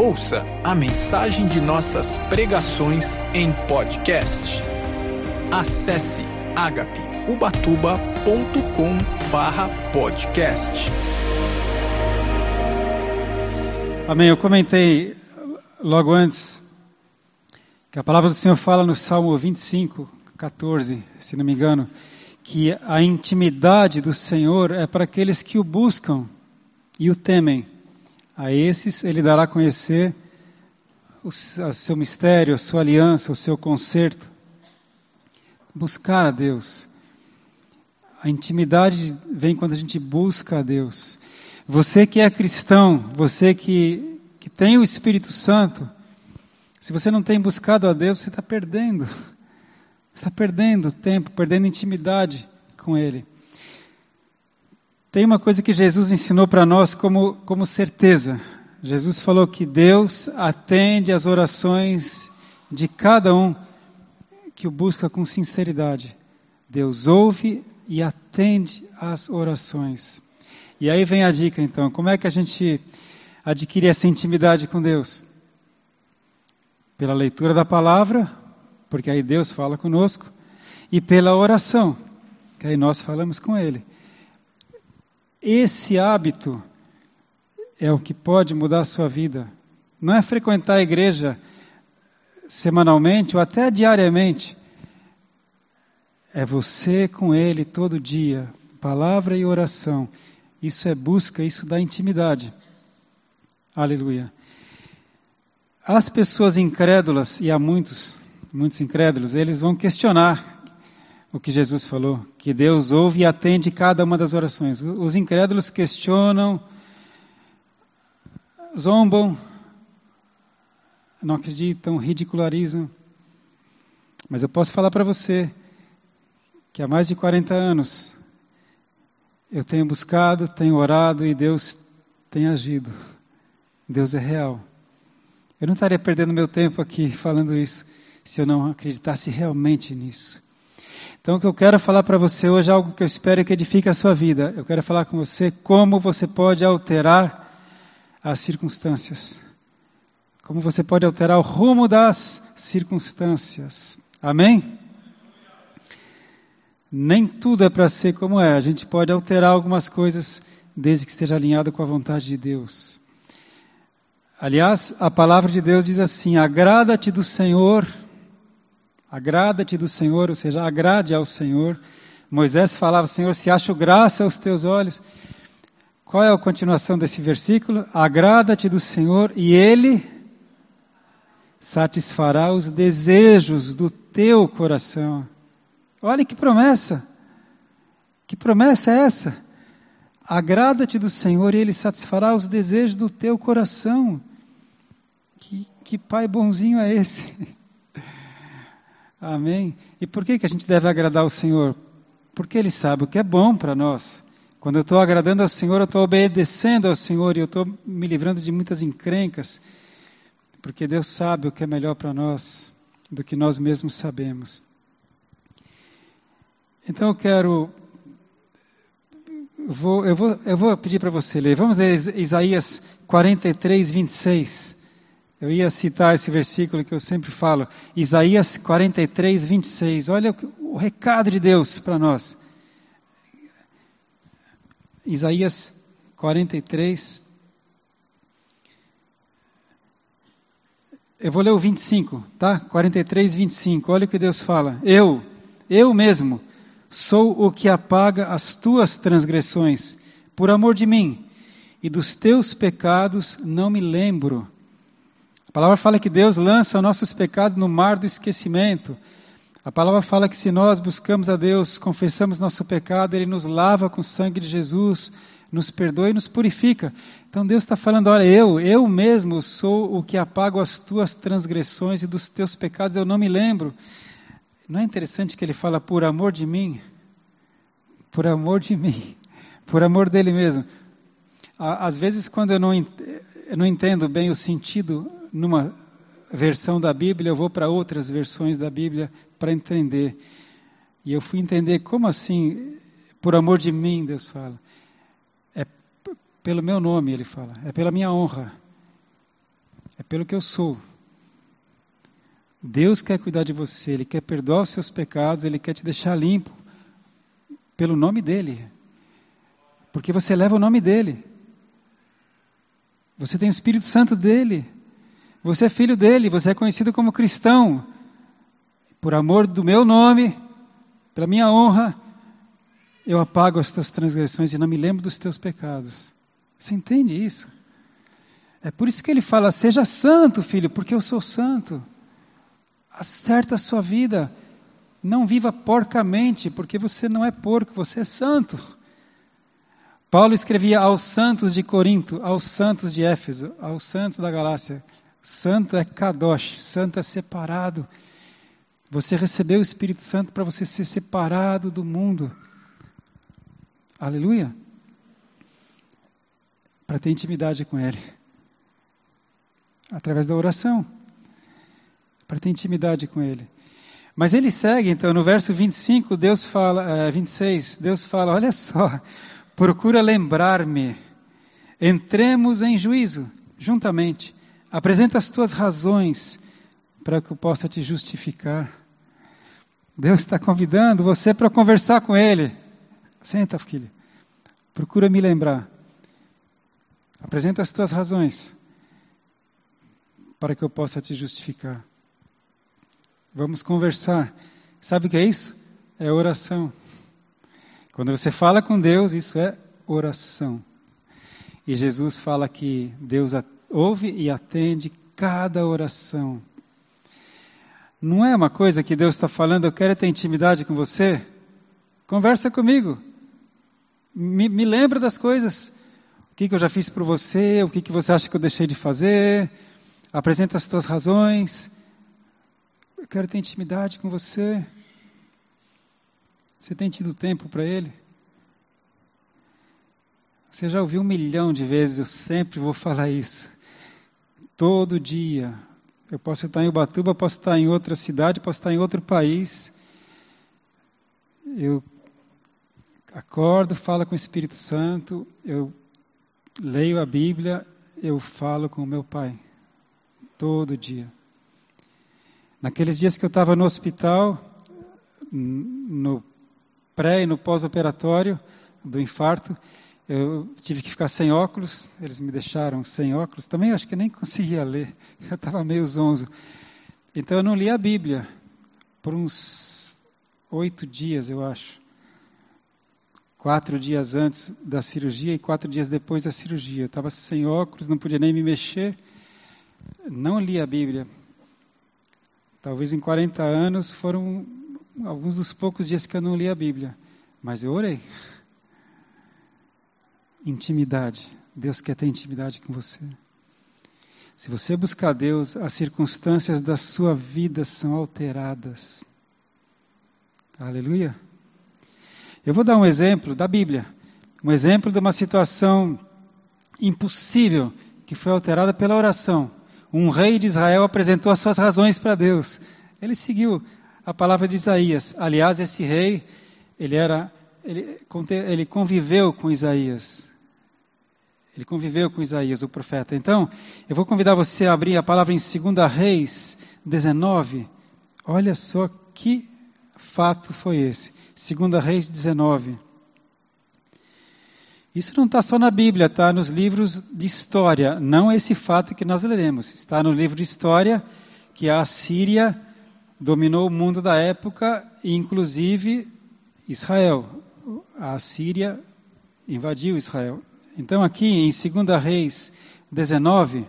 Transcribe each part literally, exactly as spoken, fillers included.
Ouça a mensagem de nossas pregações em podcast. Acesse agape ubatuba ponto com barra podcast. Amém. Eu comentei logo antes que a palavra do Senhor fala no Salmo vinte e cinco, quatorze, se não me engano, que a intimidade do Senhor é para aqueles que o buscam e o temem. A esses Ele dará a conhecer o seu mistério, a sua aliança, o seu conserto. Buscar a Deus. A intimidade vem quando a gente busca a Deus. Você que é cristão, você que, que tem o Espírito Santo, se você não tem buscado a Deus, você está perdendo. Você está perdendo tempo, perdendo intimidade com Ele. Tem uma coisa que Jesus ensinou para nós como, como certeza. Jesus falou que Deus atende às orações de cada um que o busca com sinceridade. Deus ouve e atende às orações. E aí vem a dica então, como é que a gente adquire essa intimidade com Deus? Pela leitura da palavra, porque aí Deus fala conosco, e pela oração, que aí nós falamos com Ele. Esse hábito é o que pode mudar a sua vida. Não é frequentar a igreja semanalmente ou até diariamente. É você com Ele todo dia, palavra e oração. Isso é busca, isso dá intimidade. Aleluia. As pessoas incrédulas, e há muitos, muitos incrédulos, eles vão questionar o que Jesus falou, que Deus ouve e atende cada uma das orações. Os incrédulos questionam, zombam, não acreditam, ridicularizam. Mas eu posso falar para você que há mais de quarenta anos eu tenho buscado, tenho orado e Deus tem agido. Deus é real. Eu não estaria perdendo meu tempo aqui falando isso se eu não acreditasse realmente nisso. Então o que eu quero falar para você hoje é algo que eu espero que edifique a sua vida. Eu quero falar com você como você pode alterar as circunstâncias. Como você pode alterar o rumo das circunstâncias. Amém? Nem tudo é para ser como é. A gente pode alterar algumas coisas desde que esteja alinhado com a vontade de Deus. Aliás, a palavra de Deus diz assim: agrada-te do Senhor, agrada-te do Senhor, ou seja, agrade ao Senhor. Moisés falava: Senhor, se acho graça aos teus olhos. Qual é a continuação desse versículo? Agrada-te do Senhor e Ele satisfará os desejos do teu coração. Olha que promessa! Que promessa é essa? Agrada-te do Senhor e Ele satisfará os desejos do teu coração. Que, que pai bonzinho é esse? Amém? E por que, que a gente deve agradar ao Senhor? Porque Ele sabe o que é bom para nós. Quando eu estou agradando ao Senhor, eu estou obedecendo ao Senhor e eu estou me livrando de muitas encrencas. Porque Deus sabe o que é melhor para nós do que nós mesmos sabemos. Então eu quero... Vou, eu, vou, eu vou pedir para você ler. Vamos ler Isaías quarenta e três, vinte e seis. Eu ia citar esse versículo que eu sempre falo. Isaías quarenta e três, vinte e seis. Olha o, o recado de Deus para nós. Isaías quarenta e três. Eu vou ler o vinte e cinco, tá? quarenta e três, vinte e cinco. Olha o que Deus fala. Eu, eu mesmo... sou o que apaga as tuas transgressões, por amor de mim, e dos teus pecados não me lembro. A palavra fala que Deus lança nossos pecados no mar do esquecimento. A palavra fala que se nós buscamos a Deus, confessamos nosso pecado, Ele nos lava com o sangue de Jesus, nos perdoa e nos purifica. Então Deus está falando, olha, eu, eu mesmo sou o que apago as tuas transgressões e dos teus pecados eu não me lembro. Não é interessante que ele fala por amor de mim? Por amor de mim. Por amor dele mesmo. Às vezes, quando eu não, eu não entendo bem o sentido numa versão da Bíblia, eu vou para outras versões da Bíblia para entender. E eu fui entender como assim, por amor de mim, Deus fala. É pelo meu nome, ele fala. É pela minha honra. é pelo que eu sou. Deus quer cuidar de você, Ele quer perdoar os seus pecados, Ele quer te deixar limpo pelo nome dEle. Porque você leva o nome dEle. Você tem o Espírito Santo dEle. Você é filho dEle, você é conhecido como cristão. Por amor do meu nome, pela minha honra, eu apago as tuas transgressões e não me lembro dos teus pecados. Você entende isso? É por isso que ele fala, seja santo, filho, porque eu sou santo. Acerta a sua vida. Não viva porcamente, porque você não é porco, você é santo. Paulo escrevia aos santos de Corinto, aos santos de Éfeso, aos santos da Galácia. Santo é kadosh, santo é separado. Você recebeu o Espírito Santo para você ser separado do mundo. Aleluia. Para ter intimidade com Ele. Através da oração. Para ter intimidade com Ele. Mas ele segue, então, no verso vinte e cinco, Deus fala, é, vinte e seis, Deus fala, olha só, procura lembrar-me, entremos em juízo, juntamente, apresenta as tuas razões, para que eu possa te justificar. Deus está convidando você para conversar com Ele. Senta, filho, procura me lembrar, apresenta as tuas razões, para que eu possa te justificar. Vamos conversar. Sabe o que é isso? É oração. Quando você fala com Deus, isso é oração. E Jesus fala que Deus ouve e atende cada oração. Não é uma coisa que Deus está falando, eu quero ter intimidade com você? Conversa comigo. Me, me lembra das coisas. O que, que eu já fiz por você, o que, que você acha que eu deixei de fazer. Apresenta as tuas razões. Eu quero ter intimidade com você. Você tem tido tempo para Ele? Você já ouviu um milhão de vezes, eu sempre vou falar isso. Todo dia. Eu posso estar em Ubatuba, posso estar em outra cidade, posso estar em outro país. Eu acordo, falo com o Espírito Santo, eu leio a Bíblia, eu falo com o meu Pai. Todo dia. Naqueles dias que eu estava no hospital, no pré e no pós-operatório do infarto, eu tive que ficar sem óculos, eles me deixaram sem óculos, também acho que nem conseguia ler, eu estava meio zonzo. Então eu não li a Bíblia, por uns oito dias, eu acho. Quatro dias antes da cirurgia e quatro dias depois da cirurgia. Eu estava sem óculos, não podia nem me mexer, não li a Bíblia. Talvez em quarenta anos foram alguns dos poucos dias que eu não li a Bíblia. Mas eu orei. Intimidade. Deus quer ter intimidade com você. Se você buscar Deus, as circunstâncias da sua vida são alteradas. Aleluia. Eu vou dar um exemplo da Bíblia. Um exemplo de uma situação impossível que foi alterada pela oração. Um rei de Israel apresentou as suas razões para Deus. Ele seguiu a palavra de Isaías. Aliás, esse rei, ele, era, ele, ele conviveu com Isaías. Ele conviveu com Isaías, o profeta. Então, eu vou convidar você a abrir a palavra em dois Reis dezenove. Olha só que fato foi esse. dois Reis dezenove. Isso não está só na Bíblia, está nos livros de história. Não esse fato que nós leremos. Está no livro de história que a Assíria dominou o mundo da época, e inclusive Israel. A Assíria invadiu Israel. Então aqui em dois Reis dezenove,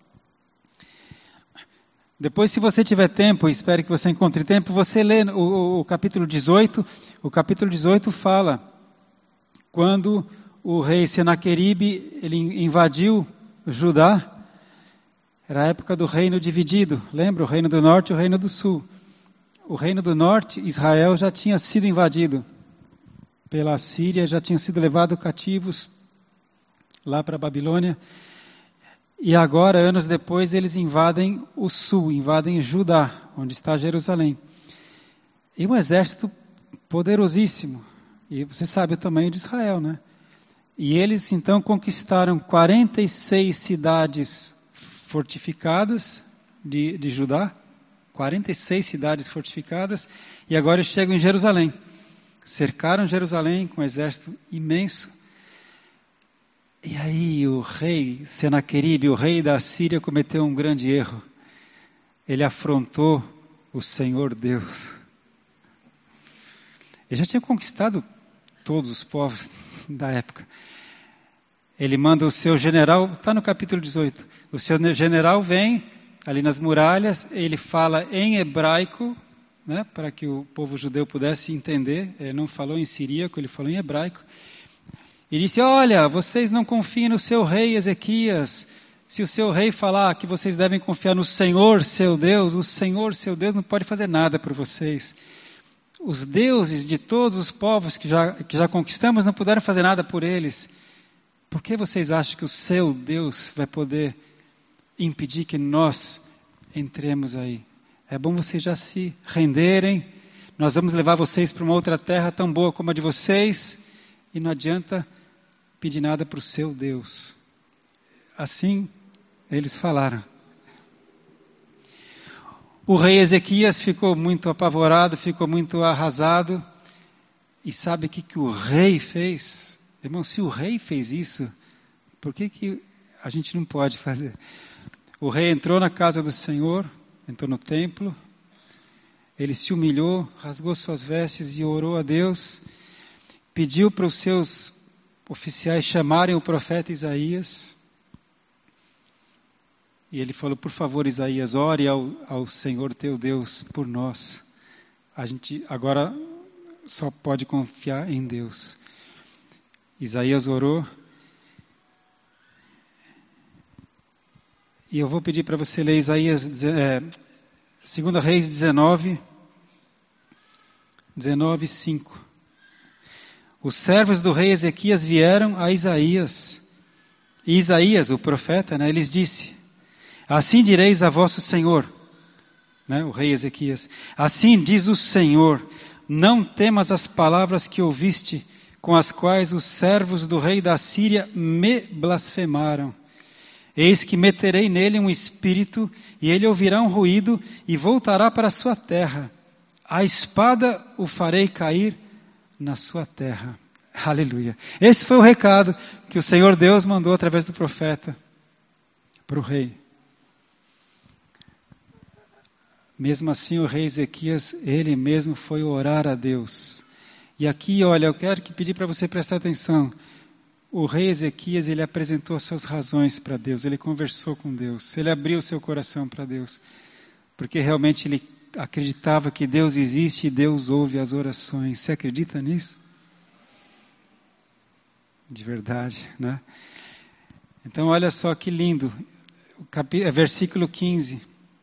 depois se você tiver tempo, espero que você encontre tempo, você lê o, o, o capítulo dezoito. O capítulo dezoito fala quando o rei Senaqueribe, ele invadiu Judá. Era a época do reino dividido. Lembra? O reino do norte e o reino do sul. O reino do norte, Israel, já tinha sido invadido pela Síria, já tinham sido levados cativos lá para a Babilônia. E agora, anos depois, eles invadem o sul, invadem Judá, onde está Jerusalém. E um exército poderosíssimo. E você sabe o tamanho de Israel, né? E eles então conquistaram quarenta e seis cidades fortificadas de, de Judá, quarenta e seis cidades fortificadas, e agora eles chegam em Jerusalém. Cercaram Jerusalém com um exército imenso. E aí o rei Senaqueribe, o rei da Assíria, cometeu um grande erro. Ele afrontou o Senhor Deus. Ele já tinha conquistado todos os povos da época. Ele manda o seu general, está no capítulo dezoito, o seu general vem ali nas muralhas, ele fala em hebraico, né, para que o povo judeu pudesse entender, ele não falou em siríaco, ele falou em hebraico, e disse, olha, vocês não confiem no seu rei Ezequias, se o seu rei falar que vocês devem confiar no Senhor, seu Deus, o Senhor, seu Deus, não pode fazer nada por vocês. Os deuses de todos os povos que já, que já conquistamos não puderam fazer nada por eles. Por que vocês acham que o seu Deus vai poder impedir que nós entremos aí? É bom vocês já se renderem. Nós vamos levar vocês para uma outra terra tão boa como a de vocês. E não adianta pedir nada para o seu Deus. Assim eles falaram. O rei Ezequias ficou muito apavorado, ficou muito arrasado. E sabe o que, que o rei fez? Irmão, se o rei fez isso, por que, que a gente não pode fazer? O rei entrou na casa do Senhor, entrou no templo, ele se humilhou, rasgou suas vestes e orou a Deus, pediu para os seus oficiais chamarem o profeta Isaías, e ele falou, por favor, Isaías, ore ao, ao Senhor teu Deus por nós. A gente agora só pode confiar em Deus. Isaías orou. E eu vou pedir para você ler Isaías, é, dois Reis dezenove, dezenove, cinco. Os servos do rei Ezequias vieram a Isaías. E Isaías, o profeta, né, lhes disse, assim direis a vosso Senhor, né, o rei Ezequias, assim diz o Senhor, não temas as palavras que ouviste, com as quais os servos do rei da Síria me blasfemaram. Eis que meterei nele um espírito, e ele ouvirá um ruído, e voltará para a sua terra. A espada o farei cair na sua terra. Aleluia. Esse foi o recado que o Senhor Deus mandou através do profeta para o rei. Mesmo assim, o rei Ezequias, ele mesmo foi orar a Deus. E aqui, olha, eu quero que pedir para você prestar atenção. O rei Ezequias, ele apresentou as suas razões para Deus, ele conversou com Deus, ele abriu o seu coração para Deus, porque realmente ele acreditava que Deus existe e Deus ouve as orações. Você acredita nisso? De verdade, né? Então, olha só que lindo, o cap... versículo quinze,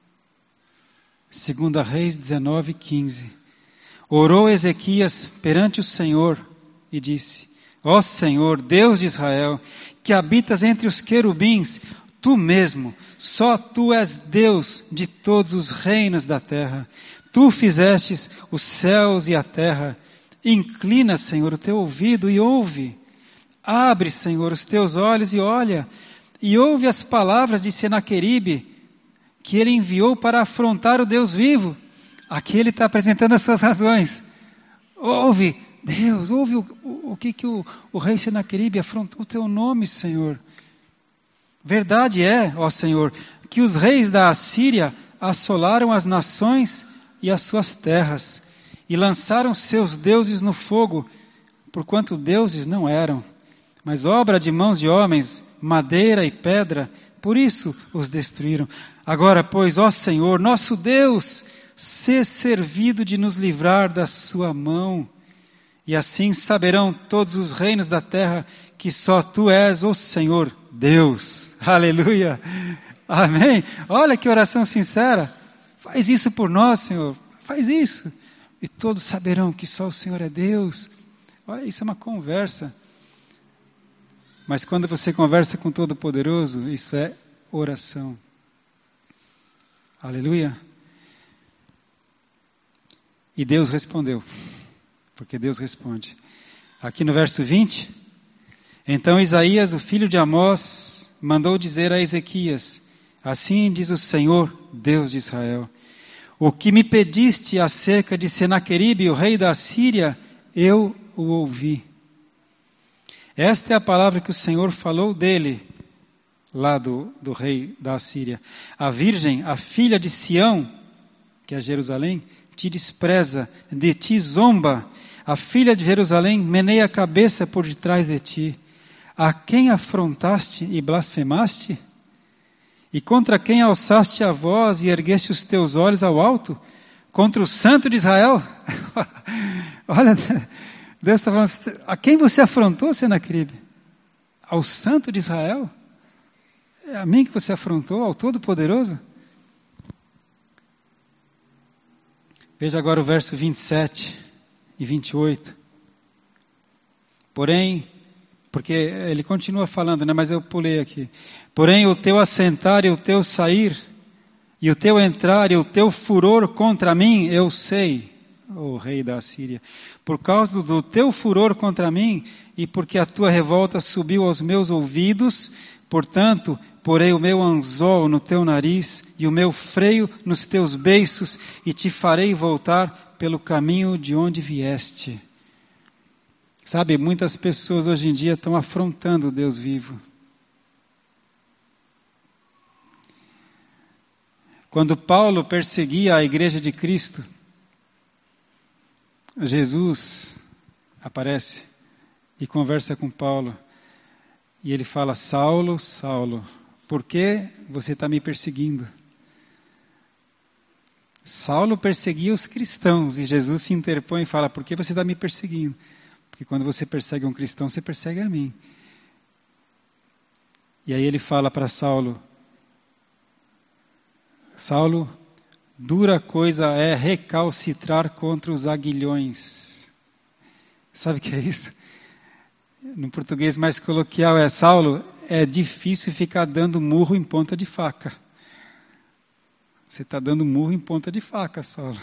dois Reis dezenove, quinze. Orou Ezequias perante o Senhor e disse, ó Senhor, Deus de Israel, que habitas entre os querubins, tu mesmo, só tu és Deus de todos os reinos da terra. Tu fizestes os céus e a terra. Inclina, Senhor, o teu ouvido e ouve. Abre, Senhor, os teus olhos e olha. E ouve as palavras de Senaqueribe, que ele enviou para afrontar o Deus vivo. Aqui ele está apresentando as suas razões. Ouve, Deus, ouve o, o, o que, que o, o rei Senaqueribe afrontou o teu nome, Senhor. Verdade é, ó Senhor, que os reis da Assíria assolaram as nações e as suas terras, e lançaram seus deuses no fogo, porquanto deuses não eram, mas obra de mãos de homens, madeira e pedra, por isso os destruíram. Agora, pois, ó Senhor, nosso Deus, sê servido de nos livrar da sua mão, e assim saberão todos os reinos da terra que só tu és o Senhor Deus. Aleluia. Amém. Olha que oração sincera. Faz isso por nós, Senhor. Faz isso. E todos saberão que só o Senhor é Deus. Olha, isso é uma conversa. Mas quando você conversa com Todo-Poderoso, isso é oração. Aleluia. E Deus respondeu. Porque Deus responde. Aqui no verso vinte, então Isaías, o filho de Amós, mandou dizer a Ezequias, Assim diz o Senhor, Deus de Israel: o que me pediste acerca de Senaqueribe, o rei da Assíria, eu o ouvi. Esta é a palavra que o Senhor falou dele, lá do, do rei da Assíria. A virgem, a filha de Sião, que é Jerusalém, te despreza, de ti zomba. A filha de Jerusalém meneia a cabeça por detrás de ti. A quem afrontaste e blasfemaste? E contra quem alçaste a voz e ergueste os teus olhos ao alto? Contra o Santo de Israel? Olha, Deus está falando, a quem você afrontou, Senaqueribe? Ao Santo de Israel? É a mim que você afrontou, ao Todo-Poderoso? Veja agora o verso vinte e sete e vinte e oito. Porém, porque ele continua falando, né, mas eu pulei aqui. Porém, o teu assentar e o teu sair, e o teu entrar e o teu furor contra mim, eu sei, ó rei da Assíria. Por causa do teu furor contra mim, e porque a tua revolta subiu aos meus ouvidos, portanto, porei o meu anzol no teu nariz, e o meu freio nos teus beiços, e te farei voltar pelo caminho de onde vieste. Sabe, muitas pessoas hoje em dia estão afrontando o Deus vivo. Quando Paulo perseguia a igreja de Cristo, Jesus aparece e conversa com Paulo. E ele fala: Saulo, Saulo, por que você está me perseguindo? Saulo perseguia os cristãos e Jesus se interpõe e fala: por que você está me perseguindo? Porque quando você persegue um cristão, você persegue a mim. E aí ele fala para Saulo: Saulo, dura coisa é recalcitrar contra os aguilhões. Sabe o que é isso? No português mais coloquial é: Saulo, é difícil ficar dando murro em ponta de faca. Você está dando murro em ponta de faca, Saulo.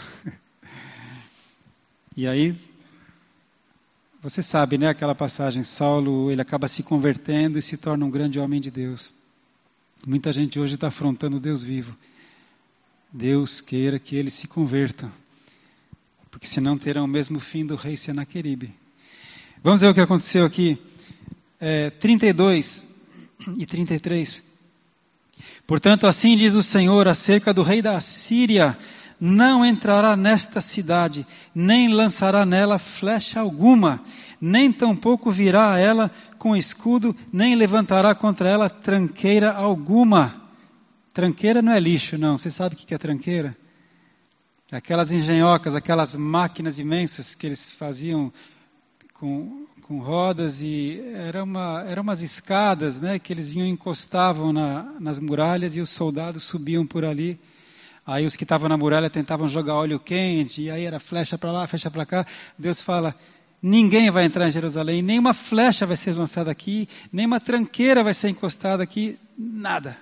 E aí, você sabe, né, aquela passagem, Saulo, ele acaba se convertendo e se torna um grande homem de Deus. Muita gente hoje está afrontando o Deus vivo. Deus queira que eles se convertam, porque senão terão o mesmo fim do rei Senaqueribe. Vamos ver o que aconteceu aqui, é, trinta e dois e trinta e três. Portanto, assim diz o Senhor acerca do rei da Assíria: não entrará nesta cidade, nem lançará nela flecha alguma, nem tampouco virá a ela com escudo, nem levantará contra ela tranqueira alguma. Tranqueira não é lixo, não. Você sabe o que é tranqueira? Aquelas engenhocas, aquelas máquinas imensas que eles faziam com, com rodas, e eram uma, era umas escadas, né, que eles vinham e encostavam na, nas muralhas e os soldados subiam por ali. Aí os que estavam na muralha tentavam jogar óleo quente, e aí era flecha para lá, flecha para cá. Deus fala: ninguém vai entrar em Jerusalém, nenhuma flecha vai ser lançada aqui, nenhuma tranqueira vai ser encostada aqui, nada.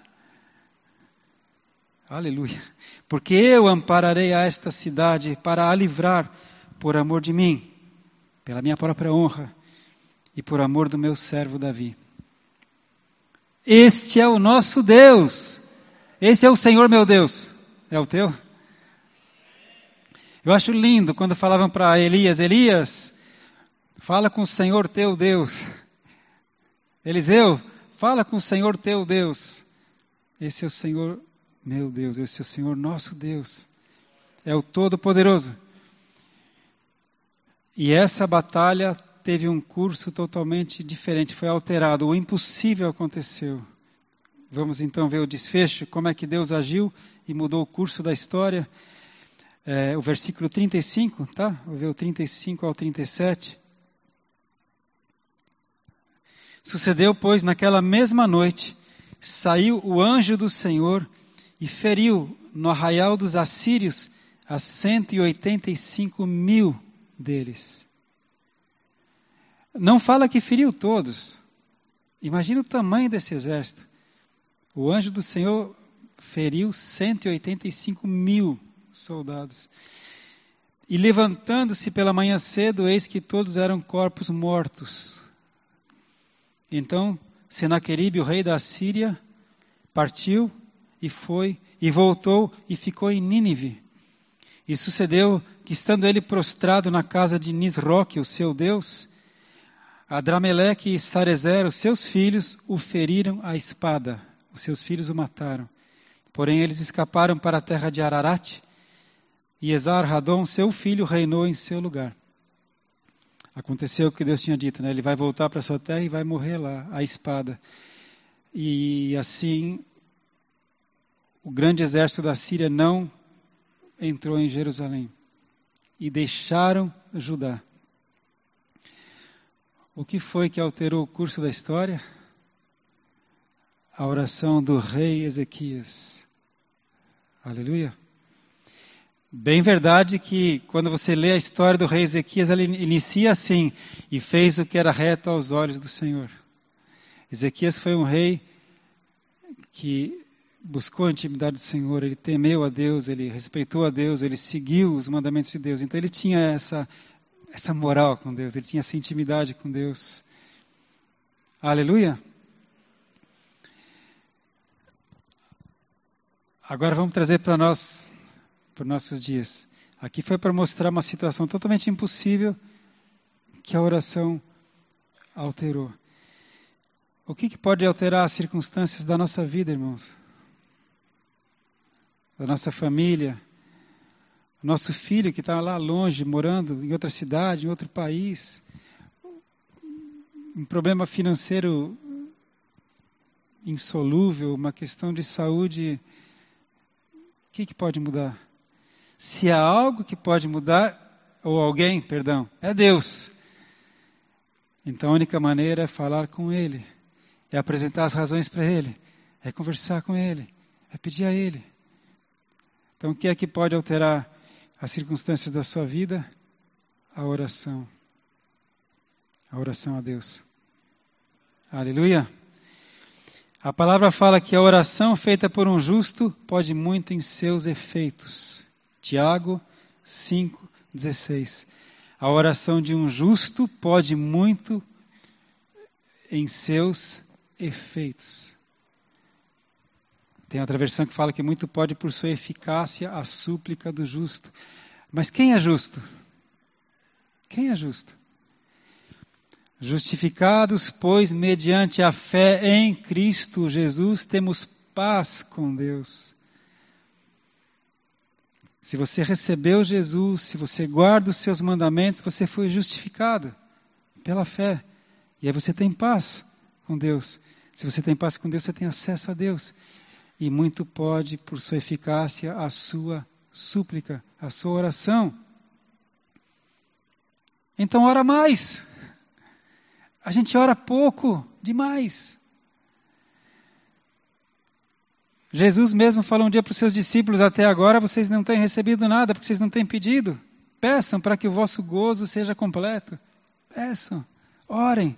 Aleluia. Porque eu ampararei a esta cidade para a livrar por amor de mim, pela minha própria honra e por amor do meu servo Davi. Este é o nosso Deus. Esse é o Senhor meu Deus. É o teu? Eu acho lindo quando falavam para Elias: Elias, fala com o Senhor teu Deus. Eliseu, fala com o Senhor teu Deus. Esse é o Senhor meu Deus, esse é o Senhor nosso Deus. É o Todo-Poderoso. E essa batalha teve um curso totalmente diferente, foi alterado. O impossível aconteceu. Vamos então ver o desfecho, como é que Deus agiu e mudou o curso da história. É, o versículo trinta e cinco, tá? Vou ver o trinta e cinco ao trinta e sete. Sucedeu, pois, naquela mesma noite, saiu o anjo do Senhor e feriu no arraial dos assírios a cento e oitenta e cinco mil deles. Não fala que feriu todos. Imagina o tamanho desse exército. O anjo do Senhor feriu cento e oitenta e cinco mil soldados. E levantando-se pela manhã cedo, eis que todos eram corpos mortos. Então Senaqueribe, o rei da Assíria, partiu e foi, e voltou e ficou em Nínive. E sucedeu que, estando ele prostrado na casa de Nisroque, o seu Deus, Adrameleque e Sarezer, os seus filhos, o feriram à espada. Os seus filhos o mataram. Porém, eles escaparam para a terra de Ararat, e Esar-Hadon, seu filho, reinou em seu lugar. Aconteceu o que Deus tinha dito, né? Ele vai voltar para a sua terra e vai morrer lá, à espada. E assim, o grande exército da Síria não entrou em Jerusalém. E deixaram Judá. O que foi que alterou o curso da história? A oração do rei Ezequias. Aleluia. Bem verdade que quando você lê a história do rei Ezequias, ele inicia assim: e fez o que era reto aos olhos do Senhor. Ezequias foi um rei que buscou a intimidade do Senhor, ele temeu a Deus, ele respeitou a Deus, ele seguiu os mandamentos de Deus. Então ele tinha essa, essa moral com Deus, ele tinha essa intimidade com Deus. Aleluia. Agora vamos trazer para nós, para os nossos dias. Aqui foi para mostrar uma situação totalmente impossível que a oração alterou. O que, que pode alterar as circunstâncias da nossa vida, irmãos? Da nossa família, o nosso filho que está lá longe, morando em outra cidade, em outro país, um problema financeiro insolúvel, uma questão de saúde. O que, que pode mudar? Se há algo que pode mudar, ou alguém, perdão, é Deus. Então a única maneira é falar com Ele, é apresentar as razões para Ele, é conversar com Ele, é pedir a Ele. Então o que é que pode alterar as circunstâncias da sua vida? A oração. A oração a Deus. Aleluia. A palavra fala que a oração feita por um justo pode muito em seus efeitos. Tiago cinco, dezesseis. A oração de um justo pode muito em seus efeitos. Tem outra versão que fala que muito pode por sua eficácia a súplica do justo. Mas quem é justo? Quem é justo? Justificados, pois, mediante a fé em Cristo Jesus, temos paz com Deus. Se você recebeu Jesus, se você guarda os seus mandamentos, você foi justificado pela fé. E aí você tem paz com Deus. Se você tem paz com Deus, você tem acesso a Deus. E muito pode, por sua eficácia, a sua súplica, a sua oração. Então ora mais. A gente ora pouco, demais. Jesus mesmo falou um dia para os seus discípulos: até agora vocês não têm recebido nada, porque vocês não têm pedido. Peçam para que o vosso gozo seja completo. Peçam, orem.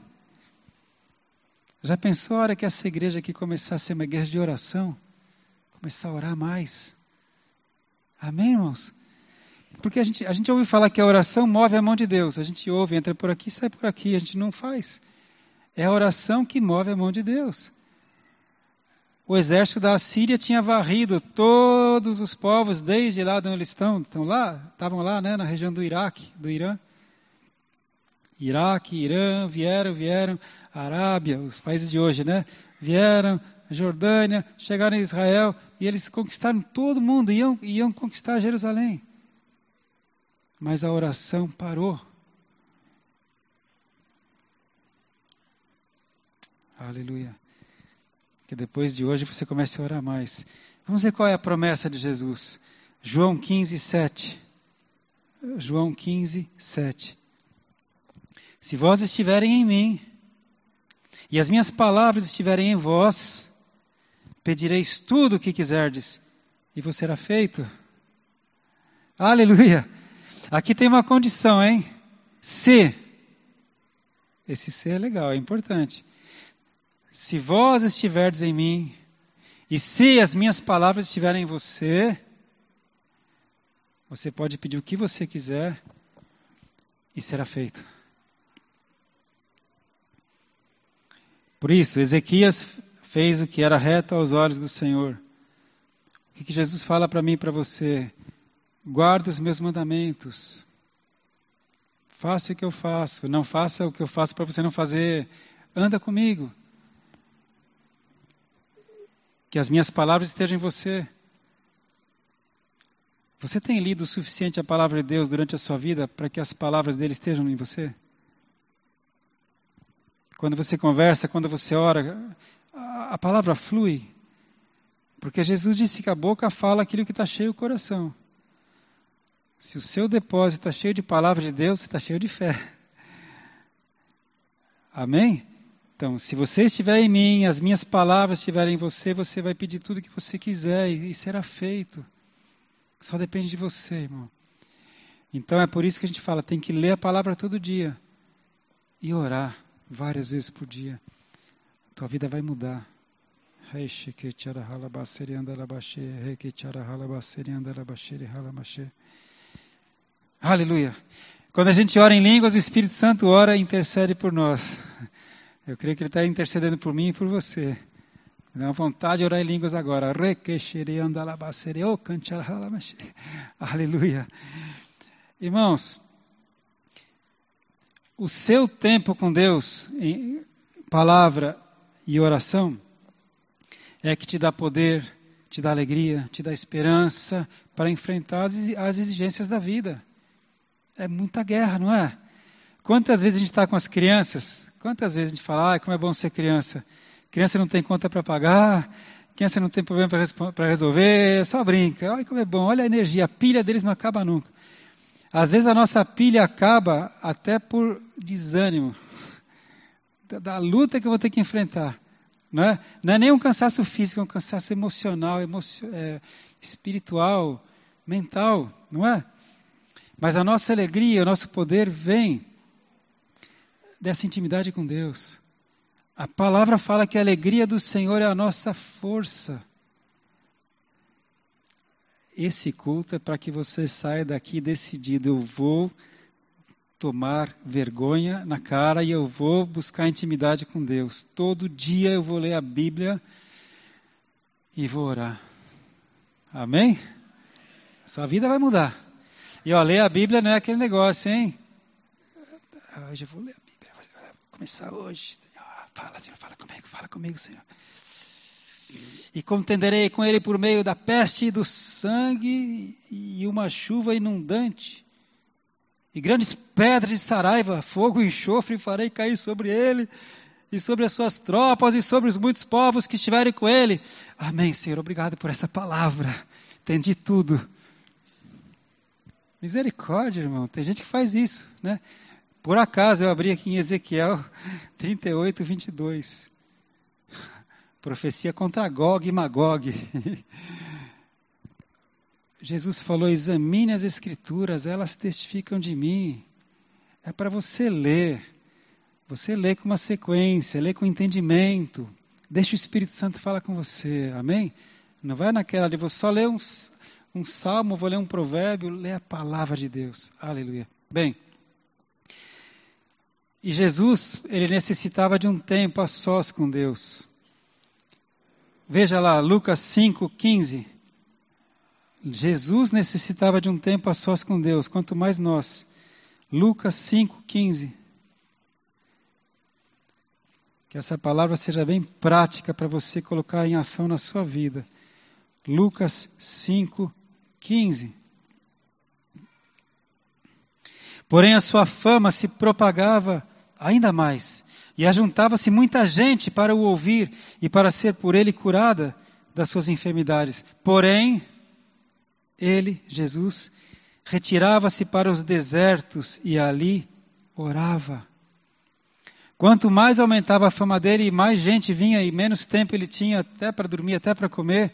Já pensou a hora que essa igreja aqui começar a ser uma igreja de oração? Começar a orar mais. Amém, irmãos? Porque a gente, a gente ouve falar que a oração move a mão de Deus. A gente ouve, entra por aqui, sai por aqui. A gente não faz. É a oração que move a mão de Deus. O exército da Síria tinha varrido todos os povos, desde lá de onde eles estão. Estão lá, estavam lá, né, na região do Iraque, do Irã. Iraque, Irã, vieram, vieram, Arábia, os países de hoje, né? Vieram, Jordânia, chegaram em Israel e eles conquistaram todo mundo, iam, iam conquistar Jerusalém. Mas a oração parou. Aleluia. Que depois de hoje você comece a orar mais. Vamos ver qual é a promessa de Jesus. João quinze, sete. João quinze, sete. Se vós estiverem em mim, e as minhas palavras estiverem em vós, pedireis tudo o que quiserdes, e vos será feito. Aleluia! Aqui tem uma condição, hein? Se. Esse se é legal, é importante. Se vós estiverdes em mim, e se as minhas palavras estiverem em você, você pode pedir o que você quiser, e será feito. Por isso, Ezequias fez o que era reto aos olhos do Senhor. O que Jesus fala para mim e para você? Guarda os meus mandamentos. Faça o que eu faço. Não faça o que eu faço para você não fazer. Anda comigo. Que as minhas palavras estejam em você. Você tem lido o suficiente a palavra de Deus durante a sua vida para que as palavras dele estejam em você? Quando você conversa, quando você ora, a, a palavra flui. Porque Jesus disse que a boca fala aquilo que está cheio o coração. Se o seu depósito está cheio de palavra de Deus, você está cheio de fé. Amém? Então, se você estiver em mim, as minhas palavras estiverem em você, você vai pedir tudo que você quiser e, e será feito. Só depende de você, irmão. Então é por isso que a gente fala, tem que ler a palavra todo dia e orar várias vezes por dia. Tua vida vai mudar. Aleluia. Quando a gente ora em línguas, o Espírito Santo ora e intercede por nós. Eu creio que Ele está intercedendo por mim e por você. Me dá uma vontade de orar em línguas agora. Aleluia. Irmãos, o seu tempo com Deus, em palavra e oração, é que te dá poder, te dá alegria, te dá esperança para enfrentar as exigências da vida. É muita guerra, não é? Quantas vezes a gente está com as crianças? Quantas vezes a gente fala, ah, como é bom ser criança? Criança não tem conta para pagar, criança não tem problema para resolver, só brinca. Olha como é bom, olha a energia, a pilha deles não acaba nunca. Às vezes a nossa pilha acaba até por desânimo, da, da luta que eu vou ter que enfrentar. Não é, não é nem um cansaço físico, é um cansaço emocional, emocio, é, espiritual, mental, não é? Mas a nossa alegria, o nosso poder vem dessa intimidade com Deus. A palavra fala que a alegria do Senhor é a nossa força. Esse culto é para que você saia daqui decidido, eu vou tomar vergonha na cara e eu vou buscar intimidade com Deus. Todo dia eu vou ler a Bíblia e vou orar. Amém? Sua vida vai mudar. E ó, ler a Bíblia não é aquele negócio, hein? Hoje eu vou ler a Bíblia, vou começar hoje. Senhor, fala, Senhor, fala comigo, fala comigo, Senhor. E contenderei com ele por meio da peste e do sangue e uma chuva inundante. E grandes pedras de saraiva, fogo e enxofre farei cair sobre ele, e sobre as suas tropas, e sobre os muitos povos que estiverem com ele. Amém, Senhor, obrigado por essa palavra. Entendi tudo. Misericórdia, irmão, tem gente que faz isso, né? Por acaso eu abri aqui em Ezequiel trinta e oito, vinte e dois. Profecia contra Gog e Magog. Jesus falou, examine as Escrituras, elas testificam de mim. É para você ler. Você lê com uma sequência, lê com entendimento. Deixa o Espírito Santo falar com você, amém? Não vai naquela de vou só ler um, um salmo, vou ler um provérbio, lê a palavra de Deus. Aleluia. Bem, e Jesus, ele necessitava de um tempo a sós com Deus. Veja lá, Lucas cinco, quinze. Jesus necessitava de um tempo a sós com Deus, quanto mais nós. Lucas cinco, quinze. Que essa palavra seja bem prática para você colocar em ação na sua vida. Lucas cinco, quinze. Porém a sua fama se propagava ainda mais, e ajuntava-se muita gente para o ouvir e para ser por ele curada das suas enfermidades. Porém, ele, Jesus, retirava-se para os desertos e ali orava. Quanto mais aumentava a fama dele e mais gente vinha e menos tempo ele tinha até para dormir, até para comer,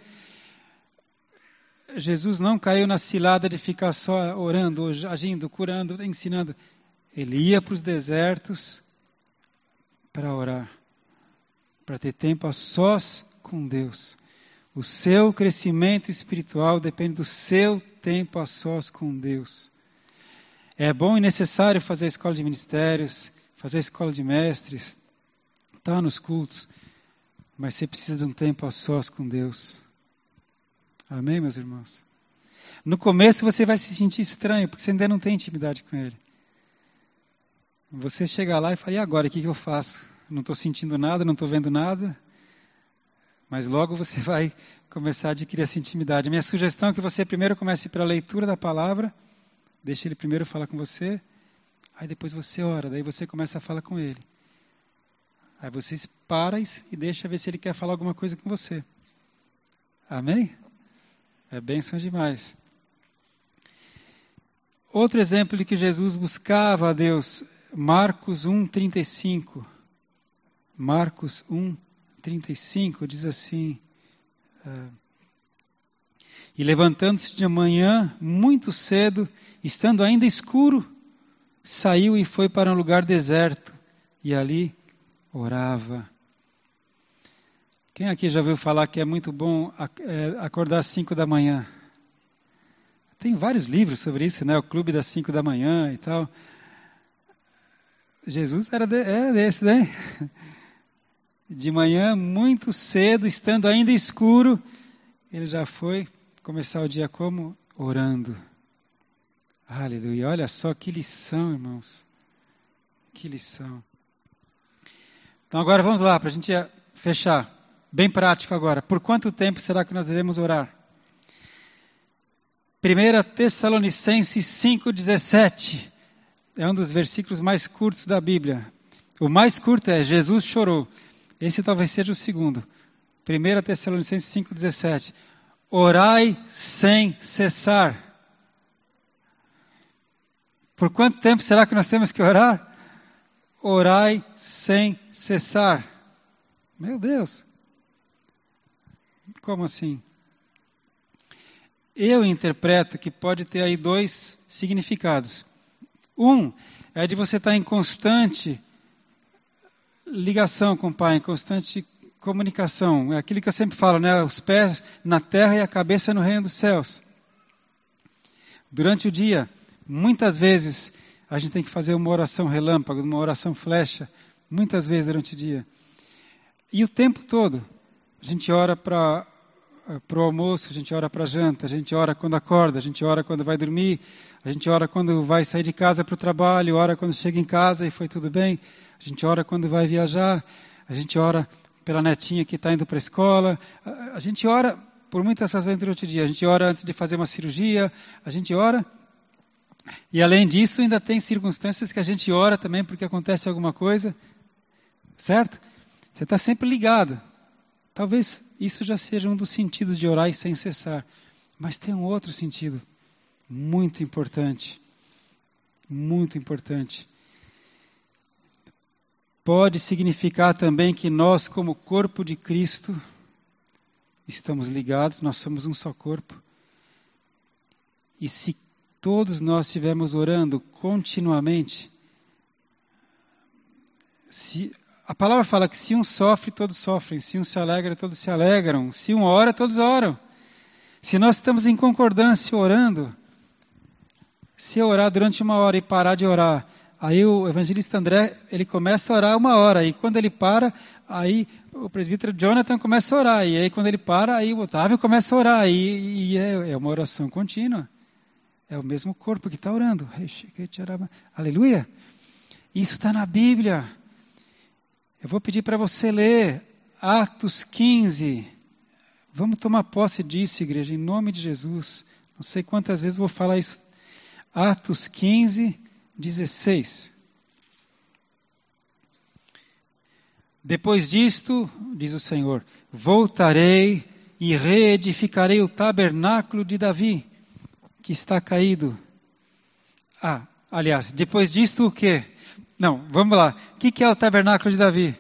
Jesus não caiu na cilada de ficar só orando, agindo, curando, ensinando. Ele ia para os desertos para orar, para ter tempo a sós com Deus. O seu crescimento espiritual depende do seu tempo a sós com Deus. É bom e necessário fazer a escola de ministérios, fazer a escola de mestres, estar nos cultos, mas você precisa de um tempo a sós com Deus. Amém, meus irmãos? No começo você vai se sentir estranho, porque você ainda não tem intimidade com Ele. Você chega lá e fala, e agora, o que, que eu faço? Não estou sentindo nada, não estou vendo nada. Mas logo você vai começar a adquirir essa intimidade. Minha sugestão é que você primeiro comece pela leitura da palavra, deixe Ele primeiro falar com você, aí depois você ora, daí você começa a falar com Ele. Aí você para e deixa ver se Ele quer falar alguma coisa com você. Amém? É bênção demais. Outro exemplo de que Jesus buscava a Deus, Marcos um, trinta e cinco. Marcos um, trinta e cinco diz assim, uh, e levantando-se de manhã, muito cedo, estando ainda escuro, saiu e foi para um lugar deserto, e ali orava. Quem aqui já ouviu falar que é muito bom acordar às cinco da manhã? Tem vários livros sobre isso, né? O Clube das cinco da manhã e tal. Jesus era, de, era desse, né? De manhã, muito cedo, estando ainda escuro, ele já foi começar o dia como? Orando. Aleluia. Olha só que lição, irmãos. Que lição. Então agora vamos lá, para a gente fechar. Bem prático agora. Por quanto tempo será que nós devemos orar? primeira Tessalonicenses cinco, dezessete. É um dos versículos mais curtos da Bíblia. O mais curto é Jesus chorou. Esse talvez seja o segundo. primeira Tessalonicenses cinco, dezessete. Orai sem cessar. Por quanto tempo será que nós temos que orar? Orai sem cessar. Meu Deus. Como assim? Eu interpreto que pode ter aí dois significados. Um é de você estar em constante ligação com o Pai, em constante comunicação. É aquilo que eu sempre falo, né? Os pés na terra e a cabeça no reino dos céus. Durante o dia, muitas vezes, a gente tem que fazer uma oração relâmpago, uma oração flecha, muitas vezes durante o dia. E o tempo todo, a gente ora para para o almoço, a gente ora para a janta, a gente ora quando acorda, a gente ora quando vai dormir, a gente ora quando vai sair de casa para o trabalho, ora quando chega em casa e foi tudo bem, a gente ora quando vai viajar, a gente ora pela netinha que está indo para a escola, a, a gente ora por muitas razões durante o dia, a gente ora antes de fazer uma cirurgia, a gente ora, e além disso ainda tem circunstâncias que a gente ora também porque acontece alguma coisa, certo? Você está sempre ligado. Talvez isso já seja um dos sentidos de orar e sem cessar. Mas tem um outro sentido muito importante. Muito importante. Pode significar também que nós, como corpo de Cristo, estamos ligados, nós somos um só corpo. E se todos nós estivermos orando continuamente, se... A palavra fala que se um sofre, todos sofrem. Se um se alegra, todos se alegram. Se um ora, todos oram. Se nós estamos em concordância orando, se eu orar durante uma hora e parar de orar, aí o evangelista André, ele começa a orar uma hora. E quando ele para, aí o presbítero Jonathan começa a orar. E aí quando ele para, aí o Otávio começa a orar. E, e é, é uma oração contínua. É o mesmo corpo que está orando. Aleluia. Isso está na Bíblia. Eu vou pedir para você ler Atos quinze. Vamos tomar posse disso, igreja, em nome de Jesus. Não sei quantas vezes vou falar isso. Atos quinze, dezesseis. Depois disto, diz o Senhor, voltarei e reedificarei o tabernáculo de Davi, que está caído. Ah, aliás, depois disto o quê? Não, vamos lá. O que, que é o tabernáculo de Davi?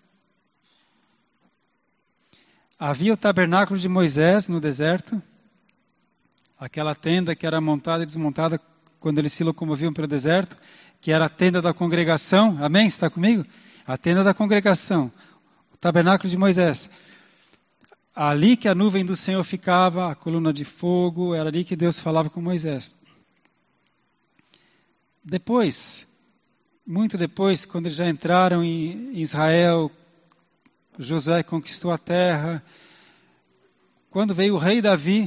Havia o tabernáculo de Moisés no deserto, aquela tenda que era montada e desmontada quando eles se locomoviam pelo deserto, que era a tenda da congregação. Amém? Está comigo? A tenda da congregação, o tabernáculo de Moisés. Ali que a nuvem do Senhor ficava, a coluna de fogo, era ali que Deus falava com Moisés. Depois... Muito depois, quando eles já entraram em Israel, Josué conquistou a terra, quando veio o rei Davi,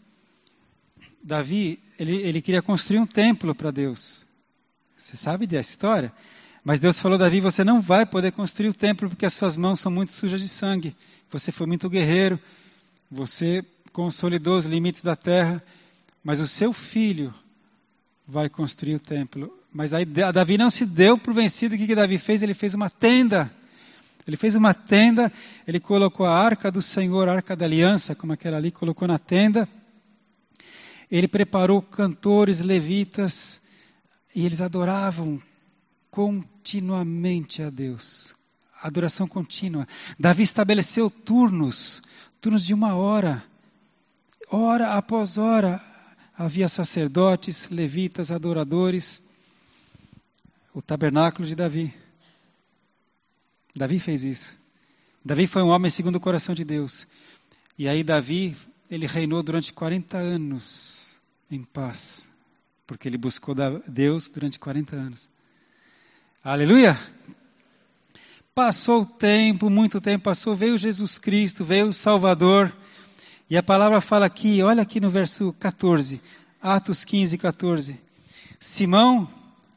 Davi, ele, ele queria construir um templo para Deus. Você sabe dessa história? Mas Deus falou, Davi, você não vai poder construir o templo porque as suas mãos são muito sujas de sangue. Você foi muito guerreiro, você consolidou os limites da terra, mas o seu filho vai construir o templo. Mas aí Davi não se deu por vencido. O que, que Davi fez? Ele fez uma tenda. Ele fez uma tenda, ele colocou a arca do Senhor, a arca da aliança, como aquela ali, colocou na tenda. Ele preparou cantores, levitas, e eles adoravam continuamente a Deus. Adoração contínua. Davi estabeleceu turnos, turnos de uma hora. Hora após hora, havia sacerdotes, levitas, adoradores. O tabernáculo de Davi. Davi fez isso. Davi foi um homem segundo o coração de Deus. E aí Davi, ele reinou durante quarenta anos em paz. Porque ele buscou Deus durante quarenta anos. Aleluia! Passou o tempo, muito tempo passou, veio Jesus Cristo, veio o Salvador. E a palavra fala aqui, olha aqui no verso catorze, Atos quinze, catorze. Simão,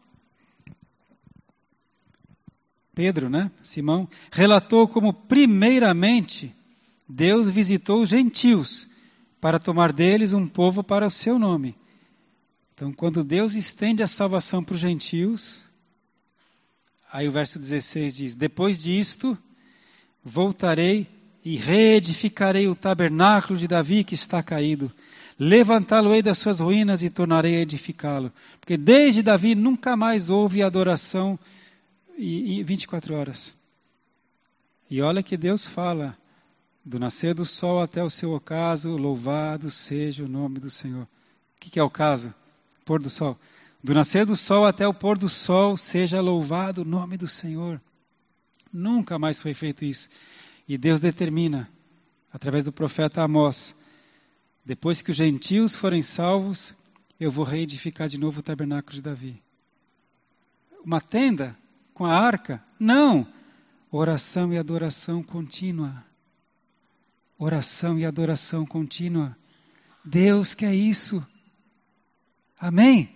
Pedro, né? Simão, relatou como primeiramente Deus visitou os gentios para tomar deles um povo para o seu nome. Então, quando Deus estende a salvação para os gentios, aí o verso dezesseis diz, depois disto, voltarei e reedificarei o tabernáculo de Davi que está caído. Levantá-lo-ei das suas ruínas e tornarei a edificá-lo. Porque desde Davi nunca mais houve adoração em vinte e quatro horas. E olha que Deus fala, do nascer do sol até o seu ocaso, louvado seja o nome do Senhor. O que, que é o ocaso? Pôr do sol. Do nascer do sol até o pôr do sol, seja louvado o nome do Senhor. Nunca mais foi feito isso. E Deus determina, através do profeta Amós, depois que os gentios forem salvos, eu vou reedificar de novo o tabernáculo de Davi. Uma tenda com a arca? Não! Oração e adoração contínua. Oração e adoração contínua. Deus quer isso. Amém?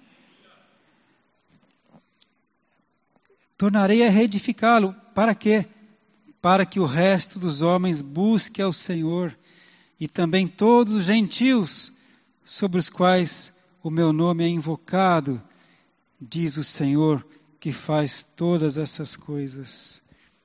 Tornarei a reedificá-lo. Para quê? Para que o resto dos homens busque ao Senhor e também todos os gentios sobre os quais o meu nome é invocado, diz o Senhor que faz todas essas coisas.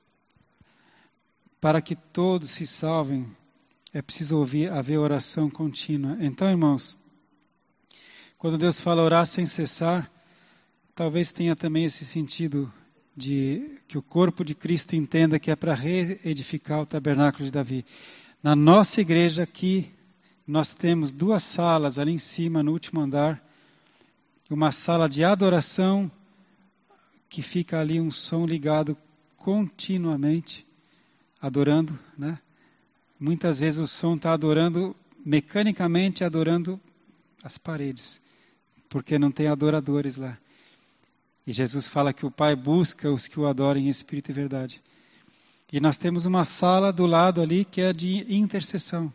Para que todos se salvem, é preciso ouvir, haver oração contínua. Então, irmãos, quando Deus fala orar sem cessar, talvez tenha também esse sentido de que o corpo de Cristo entenda que é para reedificar o tabernáculo de Davi. Na nossa igreja aqui, nós temos duas salas ali em cima, no último andar, uma sala de adoração, que fica ali um som ligado continuamente, adorando, né? Muitas vezes o som está adorando, mecanicamente adorando as paredes, porque não tem adoradores lá. E Jesus fala que o Pai busca os que o adorem em espírito e verdade. E nós temos uma sala do lado ali que é de intercessão.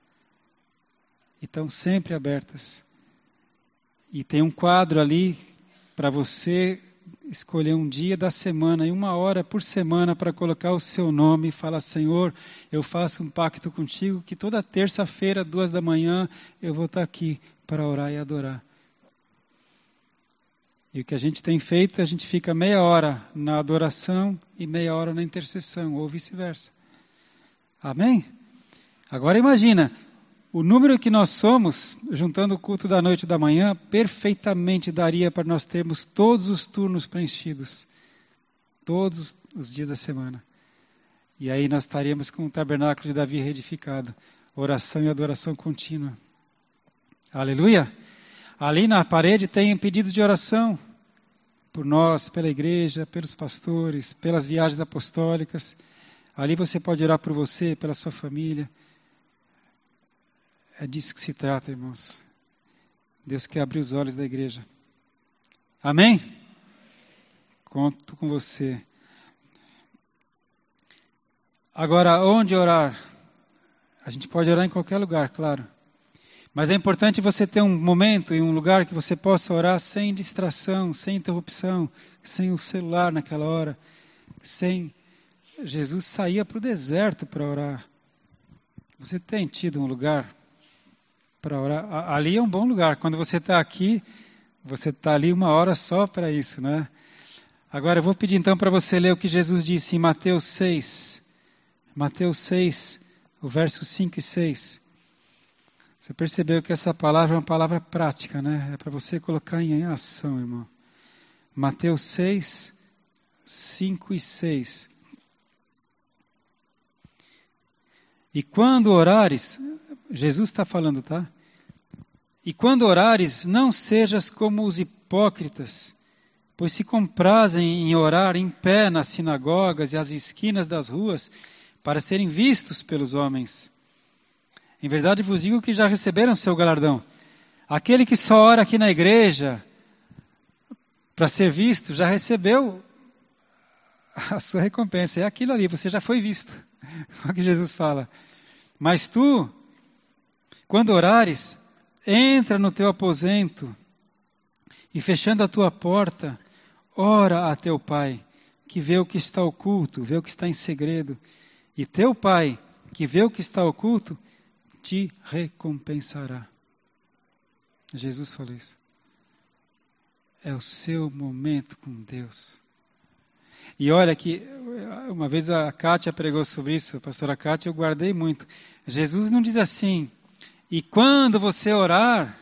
E estão sempre abertas. E tem um quadro ali para você escolher um dia da semana e uma hora por semana para colocar o seu nome e falar, Senhor, eu faço um pacto contigo que toda terça-feira, duas da manhã, eu vou estar aqui para orar e adorar. E o que a gente tem feito, a gente fica meia hora na adoração e meia hora na intercessão, ou vice-versa. Amém? Agora imagina, o número que nós somos, juntando o culto da noite e da manhã, perfeitamente daria para nós termos todos os turnos preenchidos. Todos os dias da semana. E aí nós estaríamos com o tabernáculo de Davi reedificado. Oração e adoração contínua. Aleluia! Ali na parede tem pedidos de oração. Por nós, pela igreja, pelos pastores, pelas viagens apostólicas. Ali você pode orar por você, pela sua família. É disso que se trata, irmãos. Deus quer abrir os olhos da igreja. Amém? Conto com você. Agora, onde orar? A gente pode orar em qualquer lugar, claro. Mas é importante você ter um momento e um lugar que você possa orar sem distração, sem interrupção, sem o celular naquela hora, sem... Jesus saía para o deserto para orar. Você tem tido um lugar para orar? Ali é um bom lugar. Quando você está aqui, você está ali uma hora só para isso, né? Agora eu vou pedir então para você ler o que Jesus disse em Mateus seis. Mateus seis, o verso cinco e seis. Você percebeu que essa palavra é uma palavra prática, né? É para você colocar em ação, irmão. Mateus seis, cinco e seis. E quando orares, Jesus está falando, tá? E quando orares, não sejas como os hipócritas, pois se comprazem em orar em pé nas sinagogas e às esquinas das ruas, para serem vistos pelos homens. Em verdade vos digo que já receberam seu galardão. Aquele que só ora aqui na igreja, para ser visto, já recebeu a sua recompensa. É aquilo ali, você já foi visto. É o que Jesus fala. Mas tu, quando orares, entra no teu aposento e fechando a tua porta, ora a teu Pai, que vê o que está oculto, vê o que está em segredo. E teu Pai, que vê o que está oculto, te recompensará. Jesus falou isso. É o seu momento com Deus. E olha que, uma vez a Kátia pregou sobre isso, a pastora Kátia, eu guardei muito. Jesus não diz assim, e quando você orar,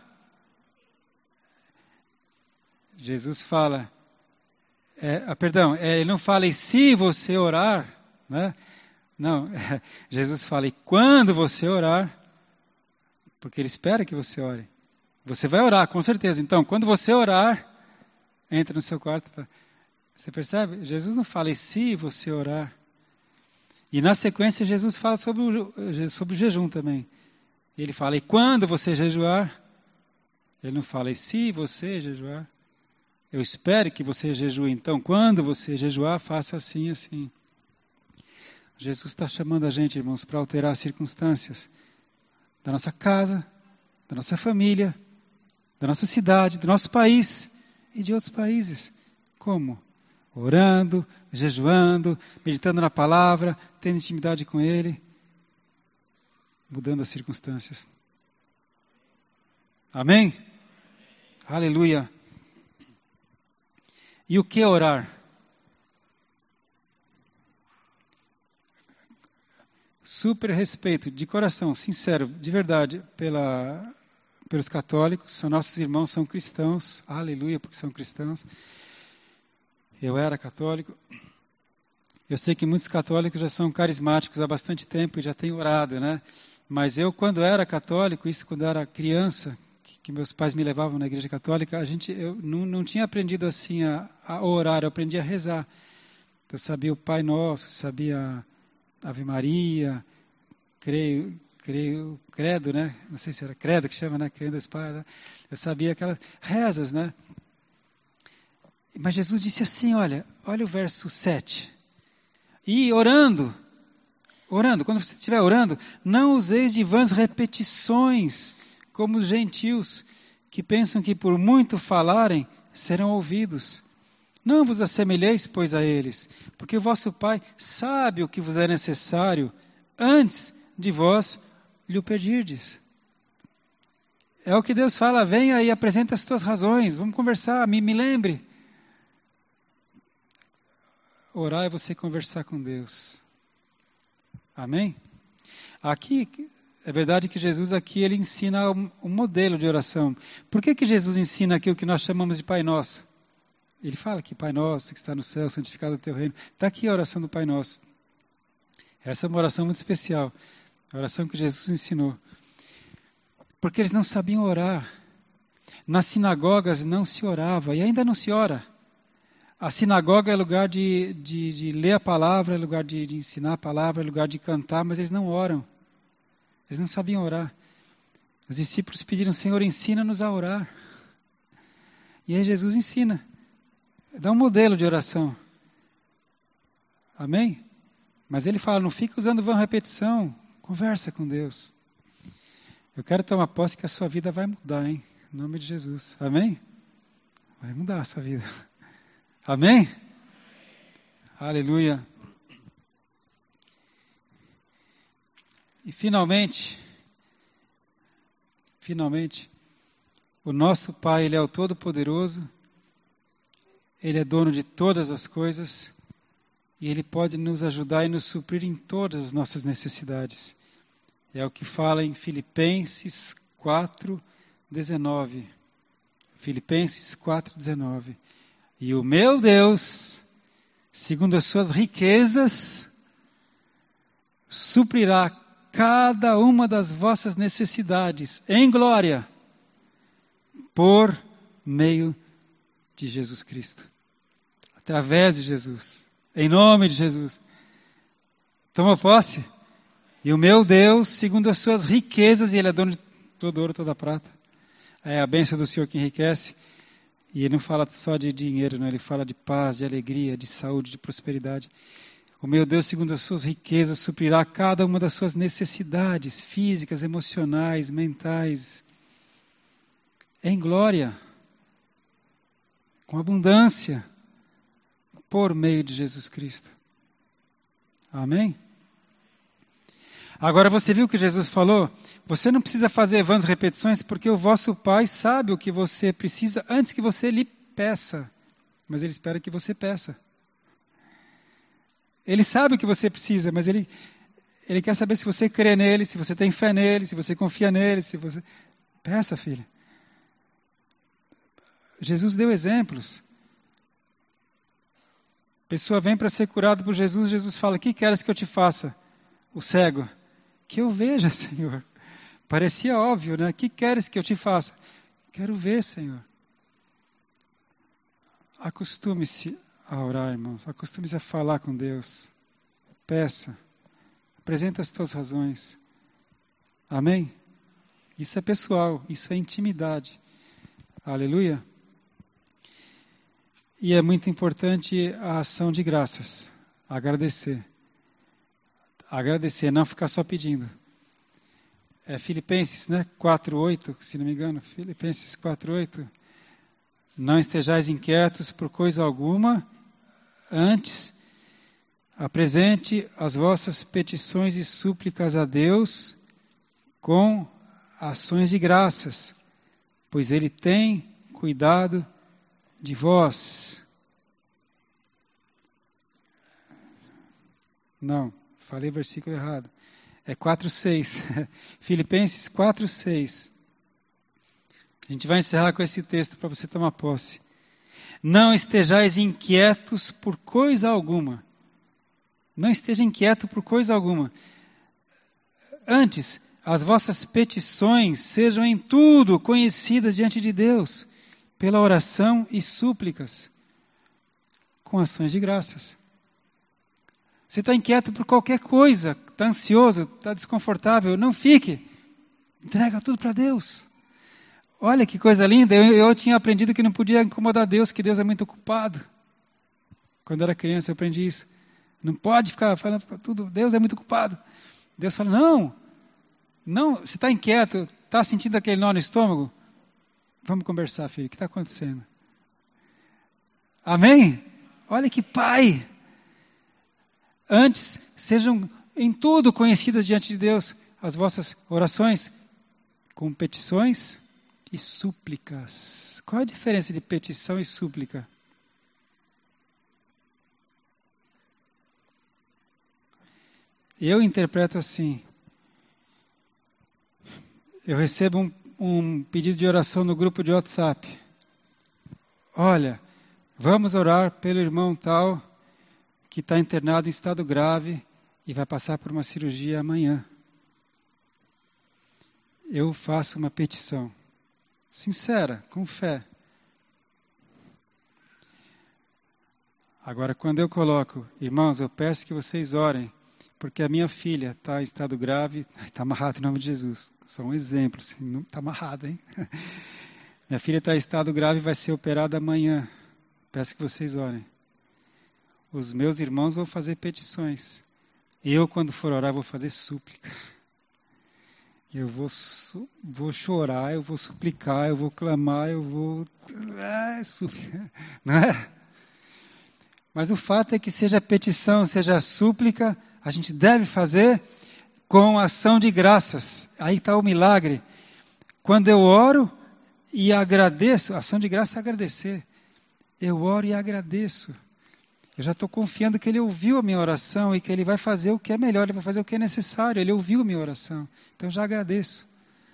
Jesus fala, é, ah, perdão, é, ele não fala, e se você orar, né? Não, é, Jesus fala, e quando você orar, porque ele espera que você ore. Você vai orar, com certeza. Então, quando você orar, entra no seu quarto. Tá? Você percebe? Jesus não fala, e se você orar? E na sequência, Jesus fala sobre o, sobre o jejum também. Ele fala, e quando você jejuar? Ele não fala, e se você jejuar? Eu espero que você jejue. Então, quando você jejuar, faça assim, assim. Jesus está chamando a gente, irmãos, para alterar as circunstâncias da nossa casa, da nossa família, da nossa cidade, do nosso país e de outros países. Como? Orando, jejuando, meditando na palavra, tendo intimidade com Ele, mudando as circunstâncias. Amém? Aleluia. E o que orar? Super respeito, de coração, sincero, de verdade, pela, pelos católicos, são nossos irmãos, são cristãos, aleluia, porque são cristãos. Eu era católico. Eu sei que muitos católicos já são carismáticos há bastante tempo e já têm orado, né? Mas eu, quando era católico, isso quando era criança, que, que meus pais me levavam na igreja católica, a gente, eu não, não tinha aprendido assim a, a orar, eu aprendi a rezar. Eu sabia o Pai Nosso, sabia Ave Maria, creio, creio, credo, né? Não sei se era credo que chama, né? Creio em Deus Pai, né? Eu sabia aquelas rezas, né? Mas Jesus disse assim, olha, olha o verso sete. E orando, orando, quando você estiver orando, não useis de vãs repetições, como os gentios, que pensam que por muito falarem, serão ouvidos. Não vos assemelheis, pois, a eles, porque o vosso Pai sabe o que vos é necessário, antes de vós lhe o pedirdes. É o que Deus fala, venha e apresenta as tuas razões, vamos conversar, me, me lembre. Orar é você conversar com Deus. Amém? Aqui, é verdade que Jesus aqui, ele ensina um, um modelo de oração. Por que que Jesus ensina aqui o que nós chamamos de Pai Nosso? Ele fala que Pai Nosso, que está no céu, santificado é o teu reino. Está aqui a oração do Pai Nosso. Essa é uma oração muito especial. A oração que Jesus ensinou. Porque eles não sabiam orar. Nas sinagogas não se orava e ainda não se ora. A sinagoga é lugar de, de, de ler a palavra, é lugar de, de ensinar a palavra, é lugar de cantar, mas eles não oram. Eles não sabiam orar. Os discípulos pediram, Senhor, ensina-nos a orar. E aí Jesus ensina. Dá um modelo de oração. Amém? Mas ele fala, não fica usando vã repetição, Conversa com Deus. Eu quero tomar posse que a sua vida vai mudar, hein? Em nome de Jesus. Amém? Vai mudar a sua vida. Amém? Aleluia. E finalmente, finalmente, o nosso Pai, Ele é o Todo-Poderoso, Ele é dono de todas as coisas e Ele pode nos ajudar e nos suprir em todas as nossas necessidades. É o que fala em Filipenses quatro, dezenove. Filipenses quatro, dezenove. E o meu Deus, segundo as suas riquezas, suprirá cada uma das vossas necessidades em glória, por meio de Jesus Cristo. Através de Jesus. Em nome de Jesus. Toma posse. E o meu Deus, segundo as suas riquezas, e Ele é dono de todo ouro, toda prata. É a bênção do Senhor que enriquece. E Ele não fala só de dinheiro, não. Ele fala de paz, de alegria, de saúde, de prosperidade. O meu Deus, segundo as suas riquezas, suprirá cada uma das suas necessidades físicas, emocionais, mentais, em glória, com abundância, por meio de Jesus Cristo. Amém? Agora você viu o que Jesus falou? Você não precisa fazer vãs repetições, porque o vosso Pai sabe o que você precisa antes que você lhe peça. Mas Ele espera que você peça. Ele sabe o que você precisa, mas Ele, ele quer saber se você crê nele, se você tem fé nele, se você confia nele, se você... Peça, filha. Jesus deu exemplos. A pessoa vem para ser curada por Jesus, Jesus fala, o que queres que eu te faça? O cego. Que eu veja, Senhor. Parecia óbvio, né? O que queres que eu te faça? Quero ver, Senhor. Acostume-se a orar, irmãos. Acostume-se a falar com Deus. Peça. Apresenta as tuas razões. Amém? Isso é pessoal. Isso é intimidade. Aleluia. E é muito importante a ação de graças. Agradecer. Agradecer, não ficar só pedindo. É Filipenses, né? quatro, oito, se não me engano. Filipenses quatro, oito. Não estejais inquietos por coisa alguma, antes apresente as vossas petições e súplicas a Deus com ações de graças, pois Ele tem cuidado de vós. Não, falei versículo errado. É quatro, seis. Filipenses quatro, seis. A gente vai encerrar com esse texto para você tomar posse. Não estejais inquietos por coisa alguma. Não esteja inquieto por coisa alguma. Antes, as vossas petições sejam em tudo conhecidas diante de Deus, pela oração e súplicas, com ações de graças. Você está inquieto por qualquer coisa, está ansioso, está desconfortável, não fique. Entrega tudo para Deus. Olha que coisa linda, eu, eu tinha aprendido que não podia incomodar Deus, que Deus é muito ocupado. Quando eu era criança eu aprendi isso. Não pode ficar falando para tudo, Deus é muito ocupado. Deus fala, não, não, você está inquieto, está sentindo aquele nó no estômago? Vamos conversar, filho, o que está acontecendo? Amém? Olha que pai! Antes, sejam em tudo conhecidas diante de Deus as vossas orações, com petições e súplicas. Qual a diferença de petição e súplica? Eu interpreto assim. Eu recebo um, um pedido de oração no grupo de WhatsApp. Olha, vamos orar pelo irmão tal que está internado em estado grave e vai passar por uma cirurgia amanhã. Eu faço uma petição sincera, com fé. Agora, quando eu coloco, irmãos, eu peço que vocês orem, porque a minha filha está em estado grave, está amarrada em nome de Jesus. Só um exemplo, não está amarrada, hein? Minha filha está em estado grave e vai ser operada amanhã. Peço que vocês orem. Os meus irmãos vão fazer petições. Eu, quando for orar, vou fazer súplica. Eu vou, vou chorar, eu vou suplicar, eu vou clamar, eu vou... É, não é? Mas o fato é que seja petição, seja súplica, a gente deve fazer com ação de graças. Aí está o milagre. Quando eu oro e agradeço, ação de graça é agradecer. Eu oro e agradeço. Eu já estou confiando que Ele ouviu a minha oração e que Ele vai fazer o que é melhor, Ele vai fazer o que é necessário. Ele ouviu a minha oração. Então eu já agradeço.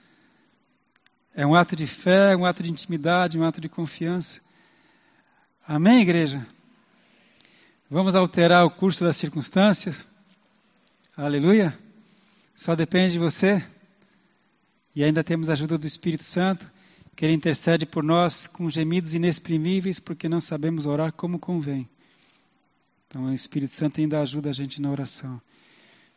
É um ato de fé, um ato de intimidade, um ato de confiança. Amém, igreja? Vamos alterar o curso das circunstâncias? Aleluia? Só depende de você. E ainda temos a ajuda do Espírito Santo, que Ele intercede por nós com gemidos inexprimíveis, porque não sabemos orar como convém. Então o Espírito Santo ainda ajuda a gente na oração.